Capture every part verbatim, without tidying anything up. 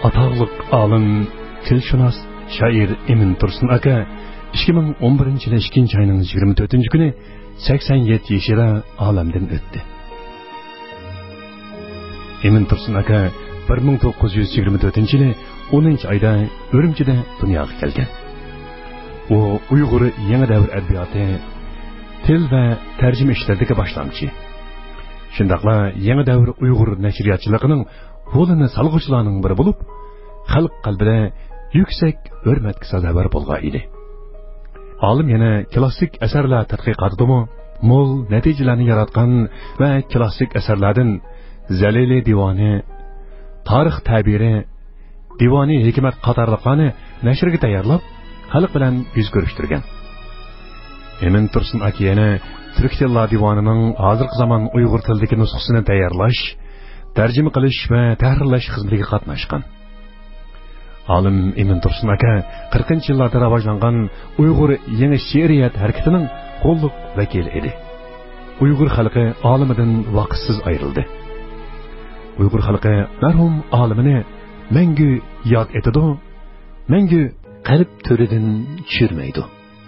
Atağlıq alim, tilshunos, shoir Emin Tursun aka ikki ming o'n birinchi yil ikkinchi oyning yigirma to'rtinchi kuni sakson yetti yoshida olamdan o'tdi. Emin Tursun aka bir ming to'qqiz yuz yigirma to'rtinchi yili o'ninchi oyda Urumchida dunyoga kelgan. U Uyg'ur yangi davr adabiyoti, til va tarjima ishlaridagi boshlamchi. Shundaqla yangi davr Uyg'ur nashriyatchiligining qo'lini salg'uvchilarning biri bo'lib, xalq qalbida yuksak hurmatga sazovor bo'lgan edi. Olim yana klassik asarlar tadqiqotidami mo'l natijalarni yaratgan va klassik asarlardan Zalili divoni, tarix ta'biri, divoni hikmat qatorliqlarni nashrga tayyorlab, xalq bilan yuz ko'rishtirgan. Emin Tursun aka yana Turk tillar divonining hozirgi zamon Uyg'ur tilidagi nusxasini tayyorlash, tarjima qilish va tahrirlash xizmatiga qatnashgan. Olim Emin Tursun aka qirqinchi yillarda rivojlangan Uyg'ur yangi she'riyat harakatining qo'lliq vakili edi. Uyg'ur xalqi olimidan vaqtsiz ayrildi. Uyg'ur xalqi marhum olimini mangu yod etadi, mangu qalb to'ridan tushirmaydi.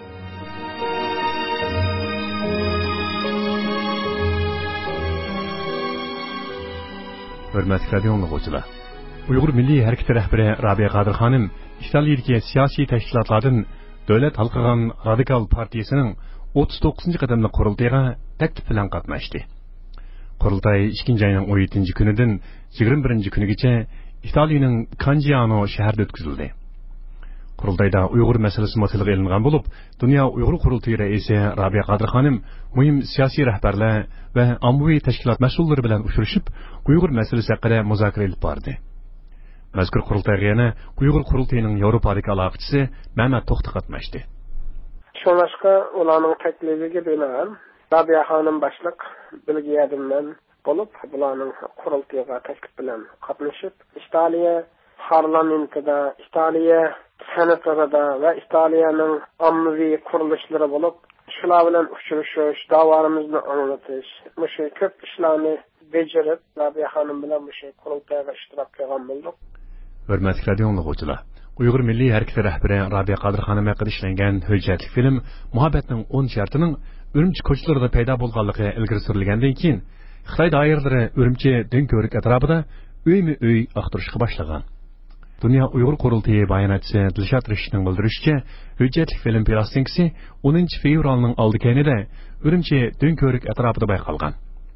Hurmatli radio dinləyicilər, Uyghur Milliy Hareketi rəhbəri Rabiya Qadir xanım İtaliyadagi siyosiy tashkilotlardan davlat halqagan radikal partiyasining o'ttiz to'qqizinchi qadamli qurultayiga taklif bilan qatnashdi. Qurultay ikkinchi oyning o'n yettinchi kunidan yigirma birinchi kunigacha Italiyaning Cangiano shahrida o'tkazildi. Qurultayda Uyg'ur masalasi mutlaqo e'longan bo'lib, Dunyo Uyg'ur qurultayi raisi Rabiya Qadir xonim muhim siyosiy rahbarlar va ommaviy tashkilot mas'ullari bilan uchrashib, Uyg'ur masalasi haqida muzokara olib bordi. Mazkur qurultayga yana Uyg'ur qurultayining Yevropadagi aloqachisi Mehmet To'xti qatnashdi. Shunashqa ularning taklifiga binoan Rabiya xonim boshliq bilgiyadan bo'lib, bularning qurultayiga taklif bilan qatnashib, Italiya parlamentida, Italiya senatlarida va Italiyaning ommaviy qurilishlari bo'lib, shular bilan uchrashish, da'volarimizni anglatish, mushu ko'p ishlarni bajarib, Rabiya xonim bilan mushu qurultayga ishtirok qilgan bo'ldik. Hurmatli radio dinləyicilər, Uyghur Milliy Hareketi rəhbəri Rabiya Qadir xonim haqida ishlangan hujjatli film Muhabbatning o'n shartining Urumchi ko'chalarida paydo bo'lganligi ilgari surilgandan keyin Xitoy doiralari Urumchi Dönko'rik atrofida uymi-uy aqtirishga boshlagan. Dunyo Uyg'ur qurultayi bayonotchisi Dilshod Rishitning bildirishicha, hujjatli film plastikasi o'ninchi fevralning oldi keyinida Urumchi Dönko'rik atrofida bayqalgan.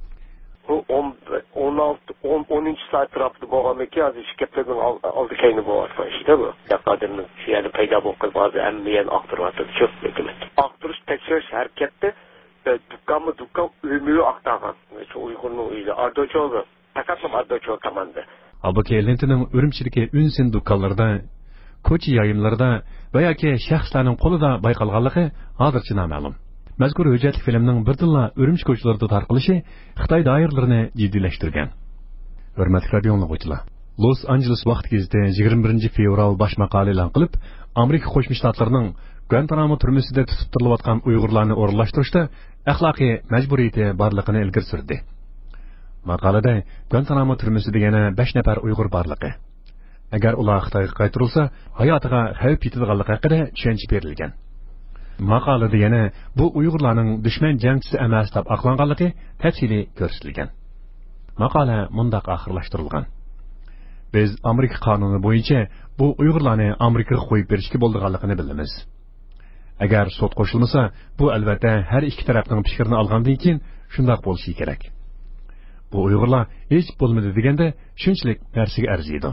o'ninchi soat atrofida bo'lganligi hozir shikaplarning oldi keyini bo'lyapti işte bu. Yaqadimning shu yerda paydo bo'lib hozir hammayan aqtiryapti. Cho'p hukumat. Aqtirish tekshirish harakatda dukkanmi dukkan uymi aqtagan. Shu Uyg'urning uyi Ardocho'ga, faqat Ardocho tomonidan. Albuki Lentining Urumchidagi unsin dukkanlarda, ko'cha yoyimlarida va yoki shaxslarning qo'lida bayqalganligi hozircha noma'lum. Mazkur hujjatli filmning birdilla Urumchi ko'chalarida tarqalishi Xitoy doiralarini jiddiylashtirgan. Hurmatli radio dinləyicilər, Los Angeles vaqt gazeti yigirma birinchi fevral bosh maqola e'lon qilib, Amerika Qo'shma Shtatlarining Guantanamo turmasida tutib turilayotgan Uyg'urlarni o'rinlashtirishda axloqiy majburiyati borligini ilgari surdi. Maqolada Guantanamo turmasida yana besh nafar Uyg'ur borligi, agar ular Xitoyga qaytarilsa, hayotiga xavf yetadiganligi haqida tushuncha berilgan. Maqolada yana bu Uyg'urlarning dushman jangchisi emas deb aqlanganligi tafsili ko'rsatilgan. Maqola mundaq oxirlashtirilgan. Biz Amerika qonuni bo'yicha bu Uyg'urlarni Amerikaga qo'yib berishga bo'lganligini bilamiz. Agar sud qo'shilmasa, bu albatta har ikki tarafning fikrini olgandan keyin shundoq bo'lishi kerak. Bu Uyg'urlar hech bo'lmadi deganda shunchalik narsaga arziydi.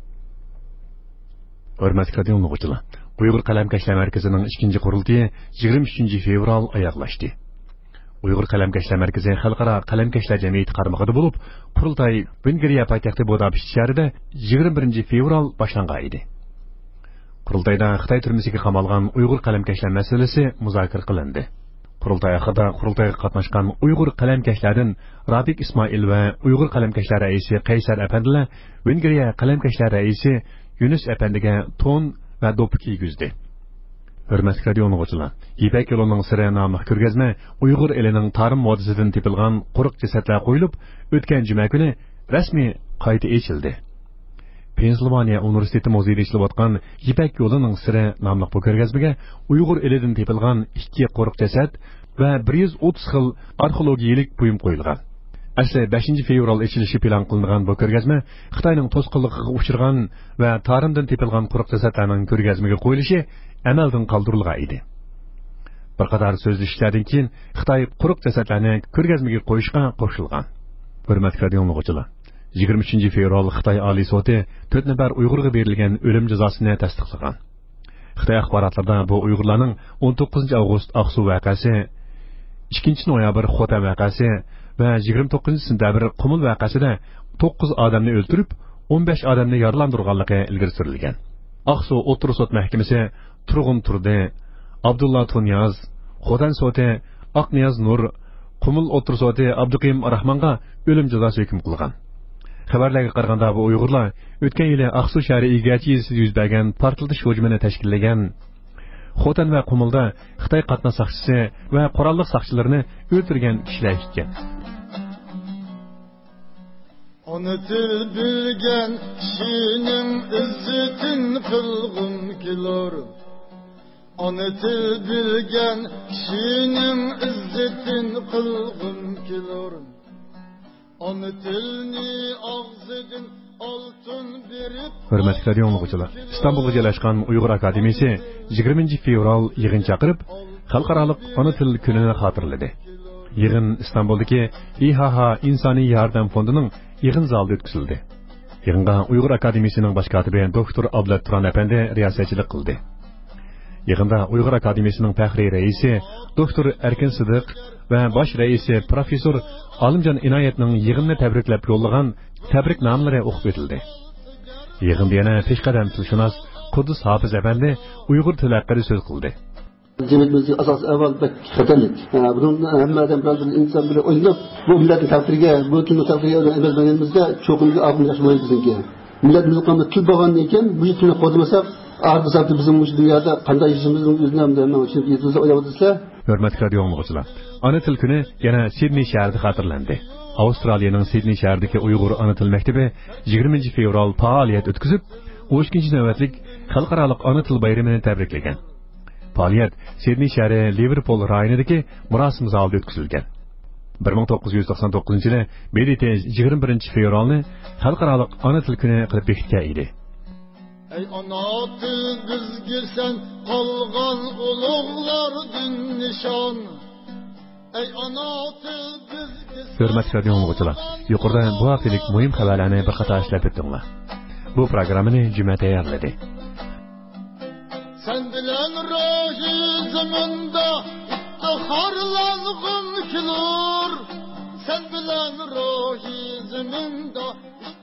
Hurmatli radio dinləyicilər, Uyg'ur qalamkashlar markazining ikkinchi qurultayi yigirma uchinchi fevral oyoqlashdi. Uyg'ur qalamkashlar markazi xalqaro qalamkashlar jamiyati qaramog'ida bo'lib, qurultay Vengriya poytaxti Budapesht shahrida yigirma birinchi fevral boshlangan edi. Qurultayda Xitoy turmasiga qamalgan Uyg'ur qalamkashlar masalasi muzokara qilindi. Qurultay haqida qurultayga qatnashgan Uyg'ur qalamkashlardan Rabik Ismoil va Uyg'ur qalamkashlar raisi Qaysar apandilar Vengriya qalamkashlar raisi Yunus apandiga to'n va do'ppi kiygizdi. Hurmatli radio dinləyicilər, İpək yoluning siri nomli ko'rgazma Uyg'ur elining tarim modasidan tepilgan quruq jasadlar qo'yilib, o'tgan juma kuni rasmiy qayta ochildi. Pensilvaniya universiteti muzeyida ishlayotgan Ipak yo'lining siri nomli bu ko'rgazmaga Uyg'ur elidan topilgan ikki qo'riq jasad va bir yuz o'ttiz xil arxeologiyalik buyum qo'yilgan. Asli beshinchi fevral ochilishi plan qilingan bu ko'rgazma Xitoyning to'sqinligiga uchirgan va tarimdan topilgan qo'riq jasadlarning ko'rgazmaga qo'yilishi amaldan qoldirilgan edi. Bir qator so'zlashishlardan keyin Xitoy qo'riq jasadlarni ko'rgazmaga qo'yishga qo'shilgan. Hurmatli radio tinglovchilar, yigirma uchinchi fevral Xitoy Oliy sudi to'rt nafar Uyg'urga berilgan o'lim jazosini tasdiqlagan. Xitoy axborotlarida bu Uyg'urlarning o'n to'qqizinchi avgust Aqsu voqeasi, ikkinchi noyabr Xotan voqeasi va yigirma to'qqizinchi sentabr Qumul voqeasida to'qqiz odamni o'ldirib, o'n besh odamni yaralandırganligi ilgari surilgan. Aqsu o'tir sud mahkamasi Turg'un Turdi, Abdulla Tunyaz, Xotan sudi Aqniyaz Nur, Qumul o'tir sudi Abduqim Rahmonga o'lim jazosi hukm qilgan. Xabarlarga qaraganda bu Uyg'urlar o'tgan yili Aqsu shahri egachisi yuz bergan portlatish hujumini tashkillagan. Xotan va Qumulda Xitoy qatna saqchisi va qurolli saqchilarni o'ldirgan kishilar ekan. Onu til bilgen kişinin izzetin kılgın kilor. Onu til bilgen kişinin izzetin kılgın kilor. Onu tilni ağzıdın altın berip. Hürmetli radio dinləyicilər, İstanbulda joylashgan Uyg'ur akademiyasi yigirmanchi fevral yig'in chaqirib, xalqaro ona til kunini xotirladi. Yig'in İstanbuldagi I H H insoniy yordam fondining yig'in zalida o'tkazildi. Yig'inga Uyg'ur akademiyasining bosh kotibi doktor Abdulla Turan apandi riyosatchilik qildi. Yig'inda Uyg'ur akademiyasining faxriy raisi doktor Erkin Sidiq va bosh raisi professor Alimjon Inoyatning yig'inni tabriklab yo'llagan tabrik nomlari o'qib o'tildi. Yig'inda yana peshqadam tilshunos Qudus Hafiz apandi Uyg'ur tili haqida so'z qildi. Cemiyetimizdeki asas evvel pek xatarlik. Bunun hemmerden biraz bir insan bile oynayıp bu milletin takdirge, bu tüm takdirge emezmenimizde çok önce ağabeyimiz yaşamayız bizimki. Milletimiz okanında tül bağanlı iken bu yükünü kodurmasak artık zaten bizim bu dünyada kanday işimizin yüzünden de hemen şimdi yetimize oynamadıksa. Hürmetli radio dinləyicilər, ana til günü yana Sydney şəhərində xatırlandı. Avstraliyaning Sydney şəhərindəki Uyğur ana til məktəbi yigirmanchi fevral fəaliyyət ötküzüb, on ikkinchi növbətlik xalqaro ana til bayramını təbrikləgan. Fəaliyyət Sydney şəhəri Liverpool rayonidagi murosim zalida o'tkazilgan. bir ming to'qqiz yuz to'qson to'qqizinchi yili B D T yigirma birinchi fevralni xalqaro ona til kuni qilib bekitgan edi. Ey ana til bizga sen qolgan ulug'lardan nishon. Ey ana til bizga. Hurmatli radio dinləyicilər, yuqorida bu haftalik muhim xabarlarni bir qator ishlab o'tdinglar. Bu programmani Juma tayyorladi. Sen bilen ruhi zamanda iftiharlanğım kilur. Sen bilen ruhi zamanda